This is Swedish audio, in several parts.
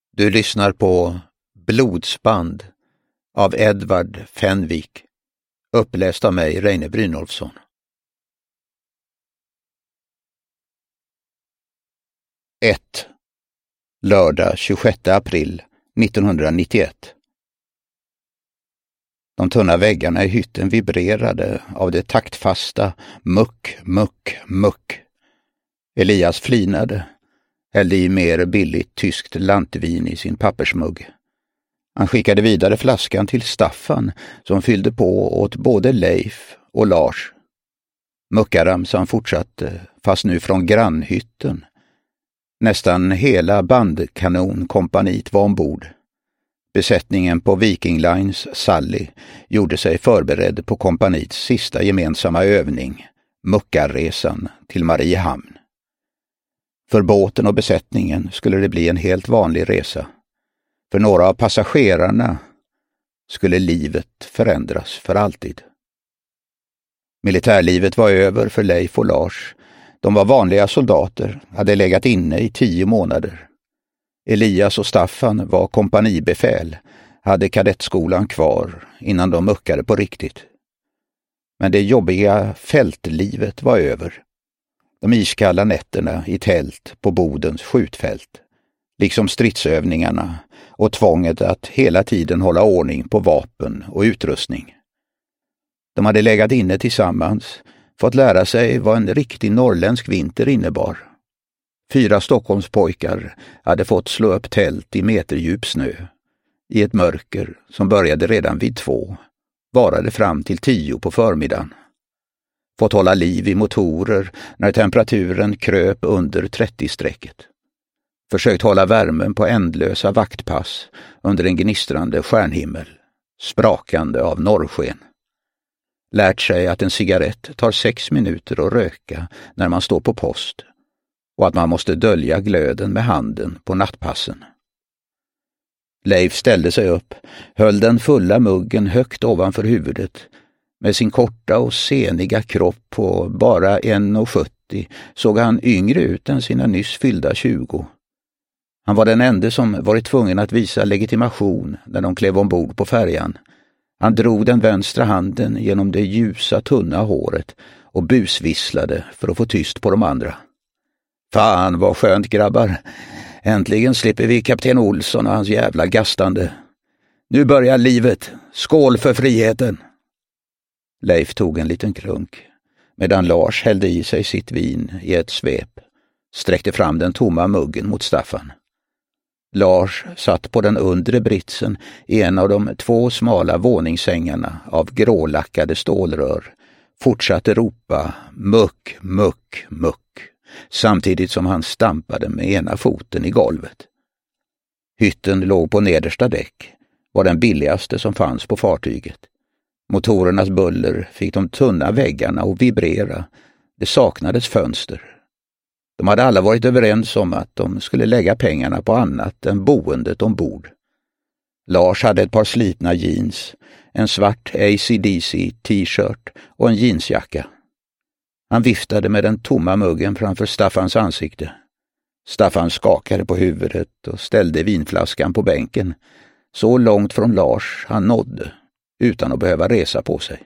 Du lyssnar på Blodsband av Edvard Fenwick, uppläst av mig, Reine Brynolfsson. 1. Lördag 26 april 1991. De tunna väggarna i hytten vibrerade av det taktfasta muck, muck, muck. Elias flinade, hällde i mer billigt tyskt lantvin i sin pappersmugg. Han skickade vidare flaskan till Staffan som fyllde på åt både Leif och Lars. Muckaramsan fortsatte, fast nu från grannhytten. Nästan hela bandkanonkompaniet var ombord. Besättningen på Viking Lines Sally gjorde sig förberedd på kompaniets sista gemensamma övning, muckarresan till Mariehamn. För båten och besättningen skulle det bli en helt vanlig resa. För några av passagerarna skulle livet förändras för alltid. Militärlivet var över för Leif och Lars. De var vanliga soldater, hade legat inne i 10 månader. Elias och Staffan var kompanibefäl, hade kadettskolan kvar innan de muckade på riktigt. Men det jobbiga fältlivet var över. De iskalla nätterna i tält på Bodens skjutfält, liksom stridsövningarna och tvånget att hela tiden hålla ordning på vapen och utrustning. De hade legat inne tillsammans, fått lära sig vad en riktig norrländsk vinter innebar. 4 Stockholmspojkar hade fått slå upp tält i meterdjup snö, i ett mörker som började redan vid 2, varade fram till 10 på förmiddagen. Fått hålla liv i motorer när temperaturen kröp under 30-strecket. Försökt hålla värmen på ändlösa vaktpass under en gnistrande stjärnhimmel, sprakande av norrsken. Lärt sig att en cigarett tar 6 minuter att röka när man står på post och att man måste dölja glöden med handen på nattpassen. Leif ställde sig upp, höll den fulla muggen högt ovanför huvudet. Med sin korta och seniga kropp på bara 1,70 såg han yngre ut än sina nyss fyllda 20. Han var den enda som varit tvungen att visa legitimation när de klev ombord på färjan. Han drog den vänstra handen genom det ljusa tunna håret och busvisslade för att få tyst på de andra. Fan vad skönt grabbar. Äntligen slipper vi kapten Olsson och hans jävla gastande. Nu börjar livet. Skål för friheten. Leif tog en liten klunk, medan Lars hällde i sig sitt vin i ett svep, sträckte fram den tomma muggen mot Staffan. Lars satt på den undre britsen i en av de 2 smala våningssängarna av grålackade stålrör, fortsatte ropa muck, muck, muck, samtidigt som han stampade med ena foten i golvet. Hytten låg på nedersta däck, var den billigaste som fanns på fartyget. Motorernas buller fick de tunna väggarna att vibrera. Det saknades fönster. De hade alla varit överens om att de skulle lägga pengarna på annat än boendet ombord. Lars hade ett par slitna jeans, en svart AC/DC t-shirt och en jeansjacka. Han viftade med den tomma muggen framför Staffans ansikte. Staffan skakade på huvudet och ställde vinflaskan på bänken, så långt från Lars han nådde, utan att behöva resa på sig.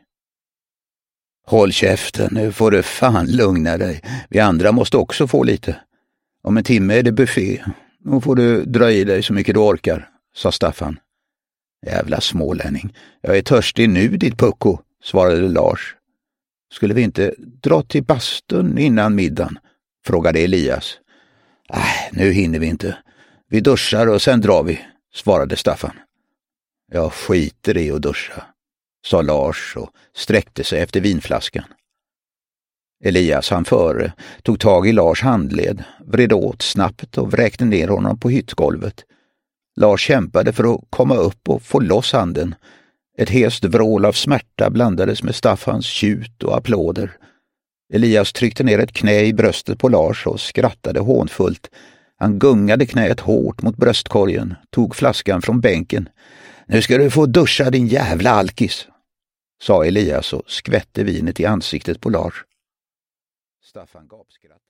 Håll käften, nu får du fan lugna dig. Vi andra måste också få lite. Om en timme är det buffé. Då får du dra i dig så mycket du orkar, sa Staffan. Jävla smålänning. Jag är törstig nu, ditt pucko, svarade Lars. Skulle vi inte dra till bastun innan middagen? Frågade Elias. Nej, nu hinner vi inte. Vi duschar och sen drar vi, svarade Staffan. Jag skiter i att duscha, sa Lars och sträckte sig efter vinflaskan. Elias han före, tog tag i Lars handled, vred åt snabbt och vräkte ner honom på hyttgolvet. Lars kämpade för att komma upp och få loss handen. Ett hest vrål av smärta blandades med Staffans tjut och applåder. Elias tryckte ner ett knä i bröstet på Lars och skrattade hånfullt. Han gungade knät hårt mot bröstkorgen, tog flaskan från bänken. Nu ska du få duscha, din jävla alkis, sa Elias och skvätte vinet i ansiktet på Lars. Staffan gapskrattade.